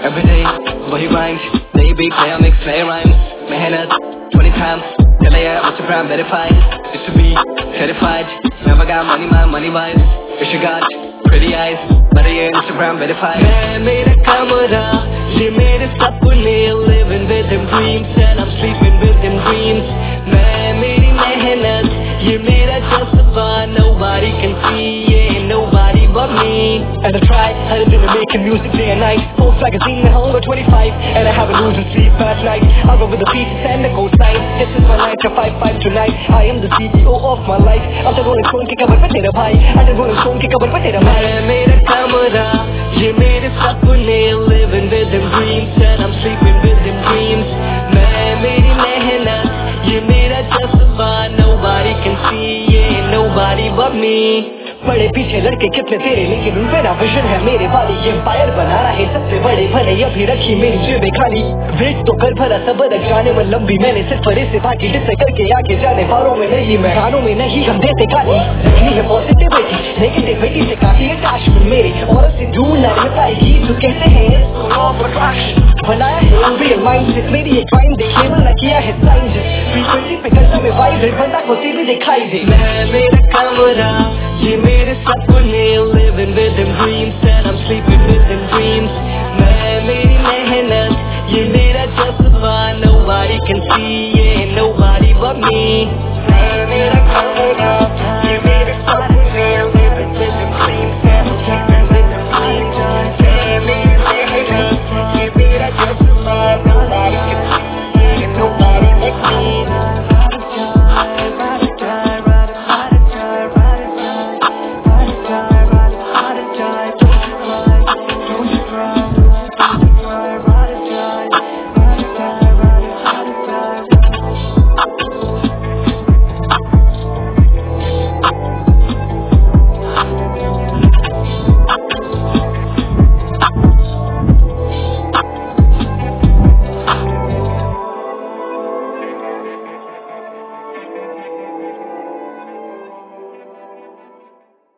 everyday वही rhymes, नई beat नया mix नए rhymes, मेहनत 20 times चले यार Instagram verified, used to be terrified, never got money wise, wish you got pretty eyes, but yeah Instagram verified. मैं मेरा कमरा ये मेरे सपने, living with them dreams and I'm sleeping with them dreams. मैं मेरी मेहनत ये मेरा जज्बा, nobody can see it, nobody but me. And I try hard to making music day and night. Post magazine at home at 25, and I haven't losing sleep at night. I go with the pieces and the cold sign. This is my 9 to 5 tonight. I am the CEO of my life. I'm the rolling stone के कबर पे तेरा भाई, I'm the rolling stone के कबर पे तेरा भाई. मैं मेरा कमरा ये मेरे सपने, living with them dreams and I'm sleeping with them dreams. मैं मेरी मेहनत ये मेरा जज्बा, nobody can see it, nobody but me. बड़े पीछे लड़के कितने तेरे, लेकिन उन पे ना विजन है मेरे वाली. एम्पायर बनाना है सबसे बड़े भले, अभी रखी मेरी जेबें खाली. वेट तो कर भला सब रख जाने में लंबी, मैंने सिर्फ परे से बाकी डिस करके आगे जाने. बारों में नहीं मैं गानों में नहीं, हम देते गाली. रखनी है पॉजिटिविटी, नेगेटिविटी से काफी अटैचमेंट मेरे. और से दूर ना रह पाएगी जो कहते हैं लॉ ऑफ अट्रैक्शन. बनाया है रियल माइंडसेट, मेरी एक क्राइम देखे वाला किया है साइंस. फ्रीक्वेंसी पे करता में वाइब्रेट, बंदा को सीधी दिखाई दे. मैं मेरा कमरा ये मेरे सपने, living with them dreams and I'm sleeping with them dreams. मैं मेरी मेहनत ये मेरा जज्बा, nobody can see it, nobody but me.